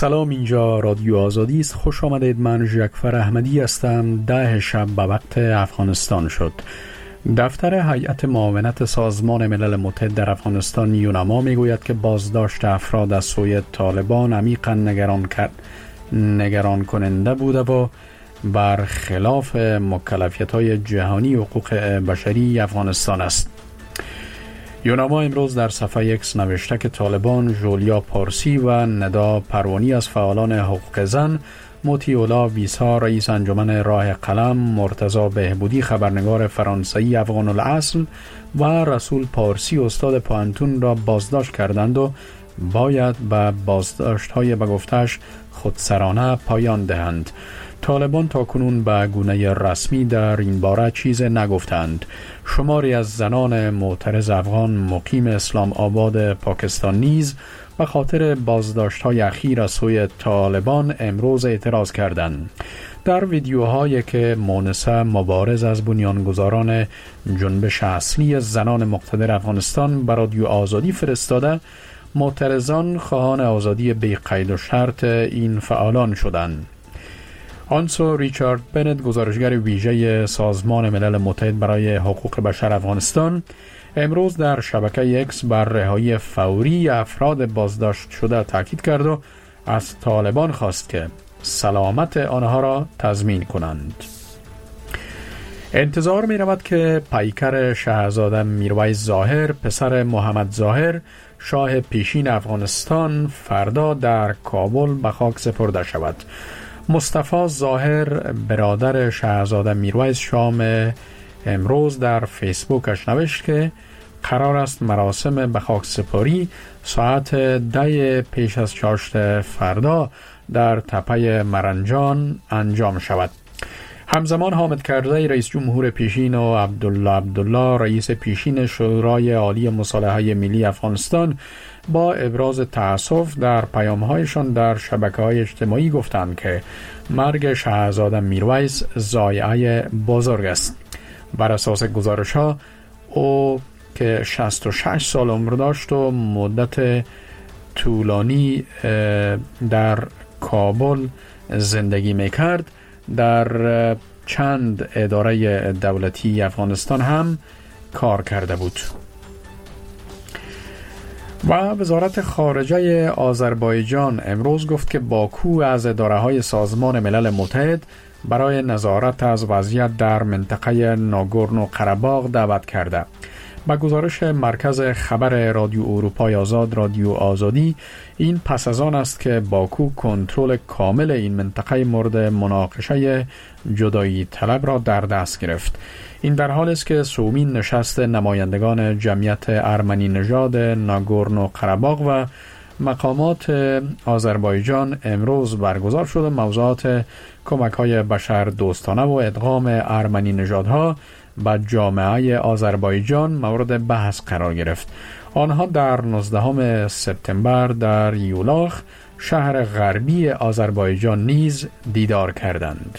سلام، اینجا رادیو آزادی است. خوش آمدید. من جعفر احمدی هستم. 10 شب به وقت افغانستان شد. دفتر هیئت معاونت سازمان ملل متحد در افغانستان یونما میگوید که بازداشت افراد از سوی طالبان عمیقا نگران کننده بوده و برخلاف مکلفیت‌های جهانی حقوق بشری افغانستان است. یونما امروز در صفحه ایکس نوشته که طالبان ژولیا پارسی و ندا پروانی از فعالان حقوق زن، موتیولا ویسا رئیس انجمن راه قلم، مرتضی بهبودی خبرنگار فرانسوی افغان الاصل و رسول پارسی استاد پوهنتون را بازداشت کردند و باید به بازداشت‌های به گفتش خودسرانه پایان دهند. طالبان تاکنون به گونه رسمی در این باره چیز نگفتند. شماری از زنان معترض افغان مقیم اسلام آباد پاکستان نیز به خاطر بازداشت‌های اخیر از سوی طالبان امروز اعتراض کردند. در ویدیوهایی که مونسه مبارز از بنیانگذاران جنبش اصلی زنان مقتدر افغانستان به رادیو آزادی فرستاده، معترضان خواهان آزادی بی قید و شرط این فعالان شدند. آنسو ریچارد بنت، گزارشگر ویژه سازمان ملل متحد برای حقوق بشر افغانستان، امروز در شبکه اکس بر رهایی فوری افراد بازداشت شده تاکید کرد و از طالبان خواست که سلامت آنها را تضمین کنند. انتظار می رود که پیکر شهزاده میرویس ظاهر، پسر محمد ظاهر، شاه پیشین افغانستان، فردا در کابل به خاک سپرده شود. مصطفی ظاهر، برادر شهزاده میرویس، شام امروز در فیسبوکش نوشت که قرار است مراسم به خاک سپاری ساعت 10 پیش از چاشت فردا در تپه مرنجان انجام شود. همزمان حامد کرزی رئیس جمهور پیشین و عبدالله رئیس پیشین شورای عالی مصالحه ملی افغانستان با ابراز تأسف در پیام‌هایشان در شبکه‌های اجتماعی گفتند که مرگ شهزاده میرویس ضایعه بزرگ است. بر اساس گزارش‌ها او که 66 سال عمر داشت و مدت طولانی در کابل زندگی می‌کرد، در چند اداره دولتی افغانستان هم کار کرده بود. و وزارت خارجه آذربایجان امروز گفت که باکو از اداره‌های سازمان ملل متحد برای نظارت از وضعیت در منطقه ناگورنو قره‌باغ دعوت کرده. با گزارش مرکز خبر رادیو اروپای آزاد، رادیو آزادی، این پس از آن است که باکو کنترل کامل این منطقه مورد مناقشه جدایی طلب را در دست گرفت. این در حال است که سومین نشست نمایندگان جمعیت ارمنی نژاد ناگورنو قره‌باغ و مقامات آذربایجان امروز برگزار شد و موضوعات کمک‌های بشر دوستانه و ادغام ارمنی نژادها به جامعه آذربایجان مورد بحث قرار گرفت. آنها در 19 سپتامبر در یولاخ، شهر غربی آذربایجان نیز دیدار کردند.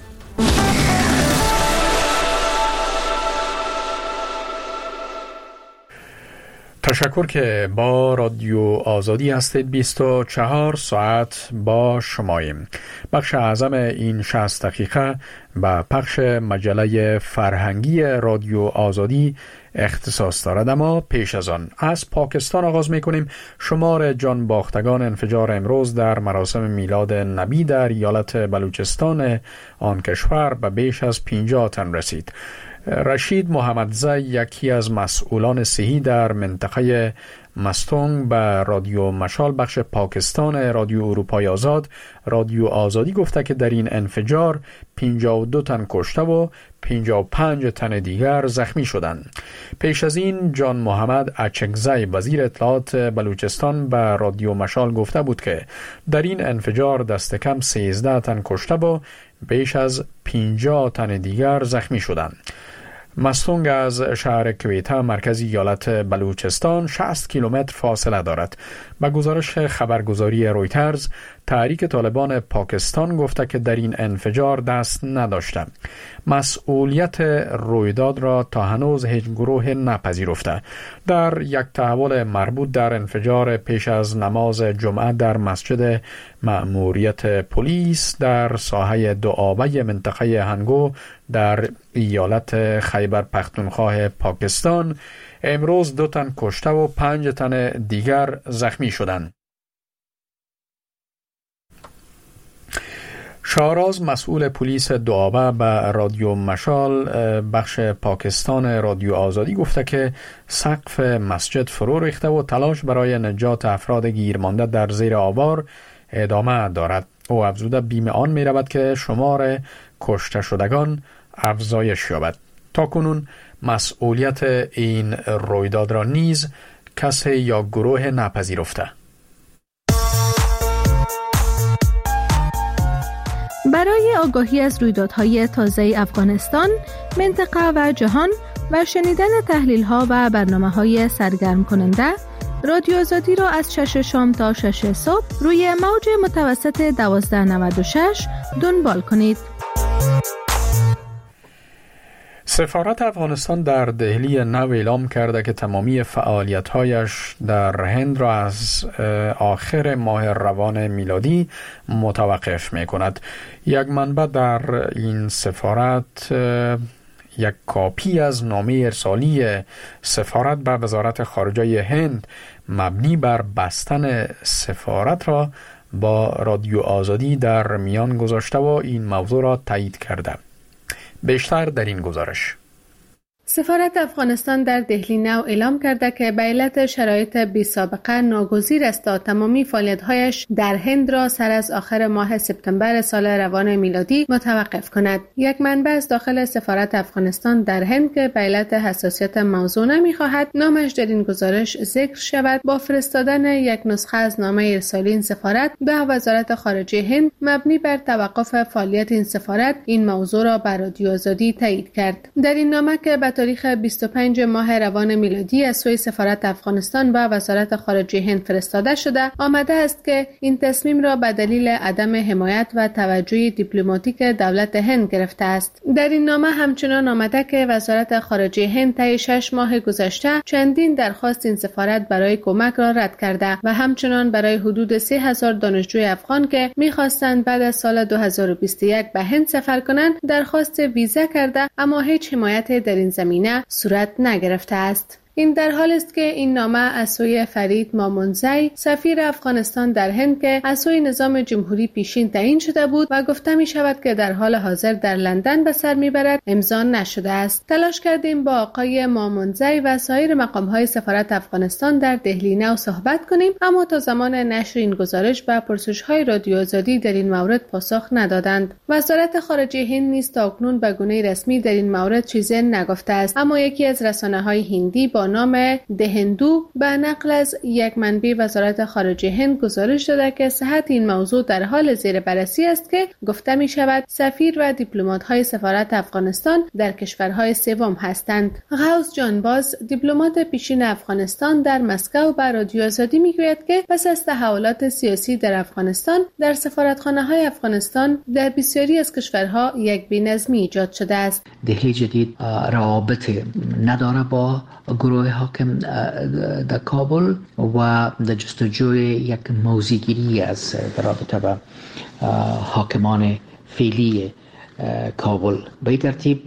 تشکر که با رادیو آزادی هستید. 24 ساعت با شماییم. بخش اعظم این 60 دقیقه به پخش مجله فرهنگی رادیو آزادی اختصاص دارد، اما پیش از آن از پاکستان آغاز می‌کنیم. شمار جان باختگان انفجار امروز در مراسم میلاد نبی در ایالت بلوچستان آن کشور به بیش از 50 تن رسید. رشید محمدزی، یکی از مسئولان صحی در منطقه مستونگ، به رادیو مشال بخش پاکستان رادیو اروپای آزاد، رادیو آزادی گفته که در این انفجار 52 تن کشته و 55 تن دیگر زخمی شدند. پیش از این جان محمد اچکزی، وزیر اطلاعات بلوچستان، به رادیو مشال گفته بود که در این انفجار دست کم 13 تن کشته و بیش از 50 تن دیگر زخمی شدند. مستونگ از شهر کویته مرکز ایالت بلوچستان 60 کیلومتر فاصله دارد. به گزارش خبرگزاری رویترز، تحریک طالبان پاکستان گفته که در این انفجار دست نداشته. مسئولیت رویداد را تا هنوز هیچ گروه نپذیرفته. در یک تحول مربوط در انفجار پیش از نماز جمعه در مسجد مأموریت پلیس در ساحه دوآبه منطقه هنگو در ایالت خیبر پختونخوا پاکستان امروز 2 تن کشته و 5 تن دیگر زخمی شدند. شاراز مسئول پلیس دوآبه به رادیو مشال بخش پاکستان رادیو آزادی گفته که سقف مسجد فرو ریخته و تلاش برای نجات افراد گیرمانده در زیر آوار ادامه دارد. او افزوده بیم آن می رود که شمار کشته شدگان افزایش یابد. تاکنون مسئولیت این رویداد را نیز کسی یا گروه نپذیرفته. برای آگاهی از رویدادهای تازه افغانستان، منطقه و جهان و شنیدن تحلیل‌ها و برنامه‌های سرگرم کننده، رادیو آزادی را از 6 شام تا 6 صبح روی موج متوسط 1296 دنبال کنید. سفارت افغانستان در دهلی نو اعلام کرده که تمامی فعالیت‌هایش در هند را از آخر ماه روان میلادی متوقف می‌کند. یک منبع در این سفارت یک کاپی از نامه ارسالی سفارت به وزارت خارجه هند مبنی بر بستن سفارت را با رادیو آزادی در میان گذاشته و این موضوع را تایید کرده. بیشتر در این گزارش. سفارت افغانستان در دهلی نو اعلام کرده که به علت شرایط بی سابقه ناگزیر است تا تمامی فعالیت‌هایش در هند را سر از آخر ماه سپتامبر سال روان میلادی متوقف کند. یک منبع از داخل سفارت افغانستان در هند که به علت حساسیت موضوع نمی‌خواهد نامش در این گزارش ذکر شود، با فرستادن یک نسخه از نامه ارسالی این سفارت به وزارت خارجه هند مبنی بر توقف فعالیت این سفارت این موضوع را بر رادیو آزادی تایید کرد. در این نامه که به تاریخ 25 ماه روان میلادی از سوی سفارت افغانستان و وزارت خارجه هند فرستاده شده، آمده است که این تصمیم را به دلیل عدم حمایت و توجه دیپلماتیک دولت هند گرفته است. در این نامه همچنان آمده که وزارت خارجه هند طی 6 ماه گذشته چندین درخواست این سفارت برای کمک را رد کرده و همچنان برای حدود 3000 دانشجوی افغان که می‌خواستند بعد از سال 2021 به هند سفر کنند درخواست ویزا کرده، اما هیچ حمایت در این زمینه صورت نگرفته است. این در حال است که این نامه از سوی فرید مامونزی سفیر افغانستان در هند که از سوی نظام جمهوری پیشین تعیین شده بود و گفته می شود که در حال حاضر در لندن به سر می برد امضا نشده است. تلاش کردیم با آقای مامونزی و سایر مقام‌های سفارت افغانستان در دهلی نو صحبت کنیم، اما تا زمان نشر این گزارش به پرسش‌های رادیو آزادی در این مورد پاسخ ندادند. وزارت خارجه هند نیز تاکنون به گونه رسمی در این مورد چیزی نگفته است، اما یکی از رسانه‌های هندی با نام دهندو به نقل از یک منبع وزارت خارجه هند گزارش داده که صحت این موضوع در حال زیر بررسی است که گفته می شود سفیر و دیپلمات‌های سفارت افغانستان در کشورهای سوم هستند. غوث جانباز دیپلمات پیشین افغانستان در مسکو به رادیو آزادی می گوید که پس از تحولات سیاسی در افغانستان در سفارتخانه‌های افغانستان در بسیاری از کشورها یک بی‌نظمی ایجاد شده است. دهلی جدید روابط نداره با گروه حاکم در کابل و در جستجوی یک موضع‌گیری از رابطه با حاکمان فعلی کابل. به این ترتیب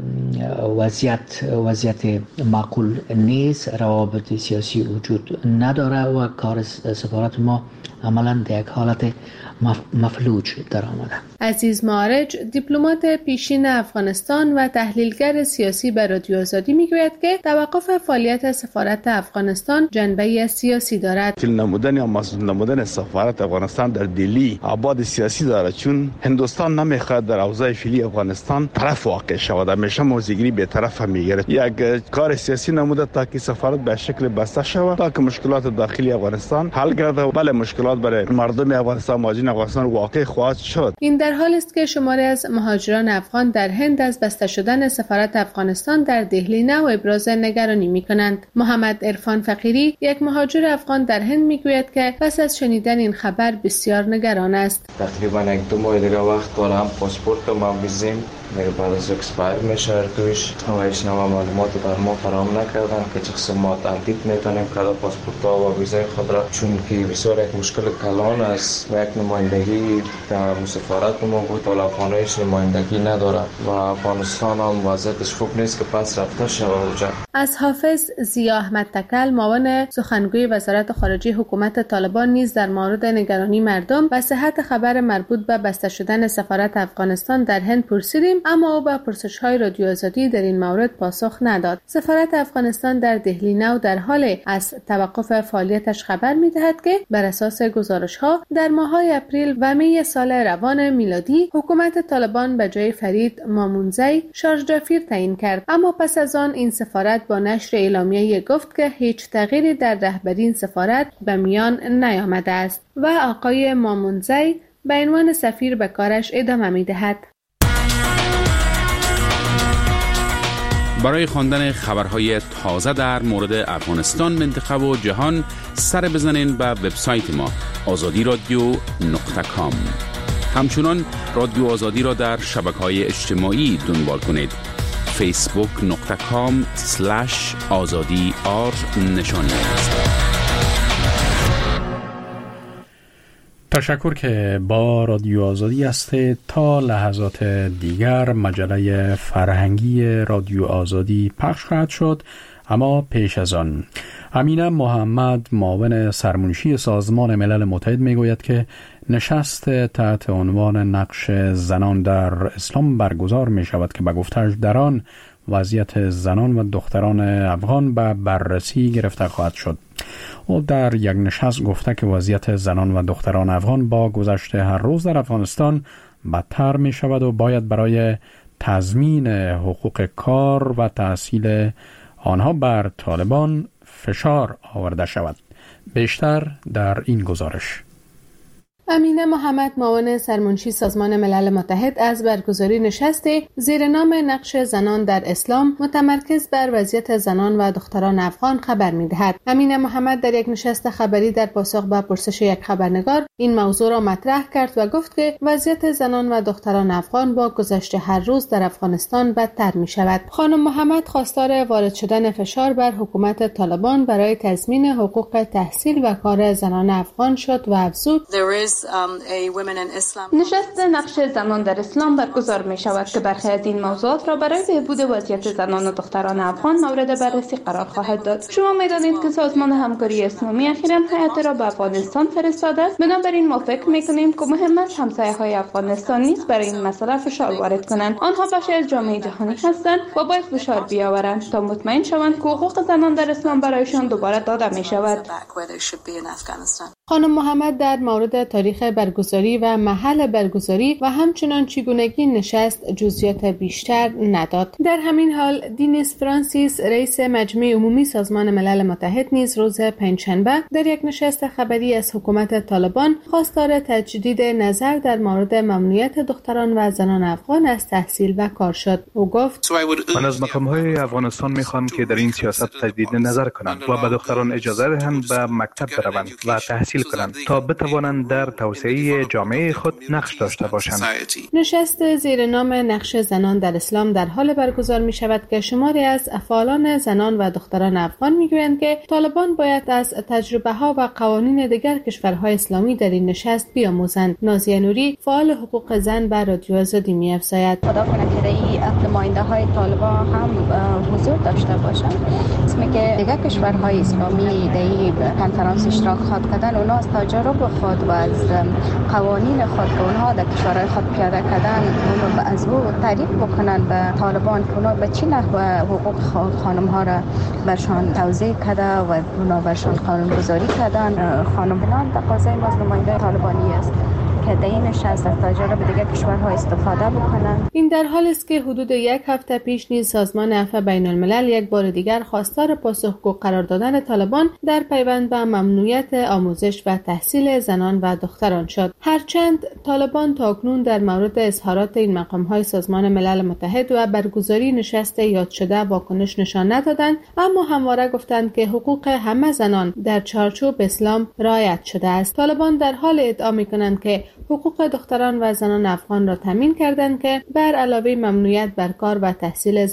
وضعیت معقول نیست، روابط سیاسی وجود نداره و کار سفارت ما عملا در یک حالت مفلوج در آمده. عزیز معارج دیپلمات پیشین افغانستان و تحلیلگر سیاسی به رادیو آزادی میگوید که توقف فعالیت سفارت افغانستان جنبه سیاسی دارد. نمودن یا مسئول نمودن سفارت افغانستان در دهلی ابعاد سیاسی دارد، چون هندوستان نمیخواد در اوضاع فعلی افغانستان طرف واقع شود، همیشه موضع‌گیری به طرف میگیره. یک کار سیاسی نموده تا که سفارت به شکل بسته شود تا که مشکلات داخلی افغانستان حل گردد. بله مشکلات برای مردم افغانستان مواجه این افغانستان واقع خواهد شد. این در حالی است که شماری از مهاجران افغان در هند از بسته شدن سفارت افغانستان در دهلی نو ابراز نگرانی می‌کنند. محمد عرفان فقیری، یک مهاجر افغان در هند میگوید که پس از شنیدن این خبر بسیار نگران است. تقریبا 1-2 ماه دیگه وقت دارم پاسپورتم هم ویزیم دیگه بعد از اکسپایر میشه توش هیچ معلومات بر ما فراهم نکردن که چه قسم ما تمدید میتونیم کدا پاسپورت ها و ویزای خود را، چون که بسیار یک مشکل کلان است و یک نمایندگی در سفارت ما بود تا افغانیش نمایندگی نداره و افغانستان هم وضعیتش خوب نیست که پس رفته شود اونجا. از حافظ ضیا احمد تکل، معاون سخنگوی وزارت خارجه حکومت طالبان نیز در مورد نگرانی مردم و صحت خبر مربوط به بسته شدن سفارت افغانستان در هند پرسیدیم، اما او به پرسش‌های رادیو آزادی در این مورد پاسخ نداد. سفارت افغانستان در دهلی نو در حال از توقف فعالیتش خبر می‌دهد که بر اساس گزارش‌ها در ماه‌های اپریل و می سال روان میلادی حکومت طالبان به جای فرید مامونزی شارژ دافیر تعیین کرد، اما پس از آن این سفارت با نشر اعلامیه گفت که هیچ تغییری در رهبری این سفارت به میان نیامده است و آقای مامونزی به عنوان سفیر به کارش ادامه می‌دهد. برای خواندن خبرهای تازه در مورد افغانستان، منطقه و جهان سر بزنین به وبسایت ما azadiradio.com. همچنان رادیو آزادی را در شبکه‌های اجتماعی دنبال کنید. facebook.com/azadi_r نشانی است. تشکر که با رادیو آزادی هستید. تا لحظات دیگر مجله فرهنگی رادیو آزادی پخش خواهد شد، اما پیش از آن امینه محمد، معاون سرمنشی سازمان ملل متحد میگوید که نشست تحت عنوان نقش زنان در اسلام برگزار می شود که به گفته‌اش در آن وضعیت زنان و دختران افغان به بررسی گرفته خواهد شد. او در یک نشست گفته که وضعیت زنان و دختران افغان با گذشت هر روز در افغانستان بدتر می شود و باید برای تضمین حقوق کار و تحصیل آنها بر طالبان فشار آورده شود. بیشتر در این گزارش. امینه محمد، معاون سرمنشی سازمان ملل متحد، از برگزاری نشست زیر نام نقش زنان در اسلام متمرکز بر وضعیت زنان و دختران افغان خبر می‌دهد. امینه محمد در یک نشست خبری در پاسخ به پرسش یک خبرنگار این موضوع را مطرح کرد و گفت که وضعیت زنان و دختران افغان با گذشت هر روز در افغانستان بدتر می‌شود. خانم محمد خواستار وارد شدن فشار بر حکومت طالبان برای تضمین حقوق تحصیل و کار زنان افغان شد و افزود: نشست نقش زنان در اسلام برگزار می شود که برخی از این موضوعات را برای بهبود وضعیت زنان و دختران افغان مورد بررسی قرار خواهد داد. شما می دانید که سازمان همکاری اسلامی اخیراً هیئت را به افغانستان فرستاده است. بنابراین ما فکر می کنیم که مهم است همسایه‌های افغانستان نیز برای این مسئله فشار وارد کنند. آنها بخشی از جامعه جهانی هستند و باید فشار بیاورند تا مطمئن شوند که حقوق زنان در اسلام برایشان دوباره داده می شود. خانم محمد در مورد تاریخ برگزاری و محل برگزاری و همچنان چگونگی نشست جزئیات بیشتر نداد. در همین حال دینیس فرانسیس، رئیس مجمع عمومی سازمان ملل متحد، نیز روز پنجشنبه در یک نشست خبری از حکومت طالبان خواستار تجدید نظر در مورد ممنوعیت دختران و زنان افغان از تحصیل و کار شد. او گفت: من از مقام‌های افغانستان می‌خوام که در این سیاست تجدید نظر کنند و به دختران اجازه دهند به مکتب بروند و تحصیل کنند تا بتوانند در توسعه جامعه خود نقش داشته باشند. نشست زیر نام نقش زنان در اسلام در حال برگزار می شود که شماری از فعالان زنان و دختران افغان می گویند که طالبان باید از تجربه ها و قوانین دیگر کشورهای اسلامی در این نشست بیاموزند. نازیه نوری، فعال حقوق زن، بر رادیو آزادی می افزاید: خدا کنه که این نماینده های طالبان هم حضور داشته باشند. اسمی که دیگر کشورهای اسلامی در این کنفرانس اشتراک خواهد کردن، اونا از تجربه خود و از قوانین خود که اونها در کشورهای خود پیاده کردن اونو از او تعریف بکنن به طالبان که اونا به چی نحو حقوق خانم ها را برشان توضیح کرده و اونا برشان قانون گذاری کردن. خانم بلان تقاضای ما از نماینده طالبانی است که در این نشست از تجارب دیگر کشورها استفاده بکنند. این در حالی است که حدود یک هفته پیش نیز سازمان عفو بین الملل یک بار دیگر خواستار پاسخگو قرار دادن طالبان در پیوند به ممنوعیت آموزش و تحصیل زنان و دختران شد. هرچند طالبان تاکنون در مورد اظهارات این مقام‌های سازمان ملل متحد و برگزاری نشست یاد شده واکنش نشان ندادند، اما همواره گفتند که حقوق همه زنان در چارچوب اسلام رعایت شده است. طالبان در حال ادعا می‌کنند که حقوق دختران و زنان افغان را تامین کردند که بر علاوه ممنوعیت بر کار و تحصیل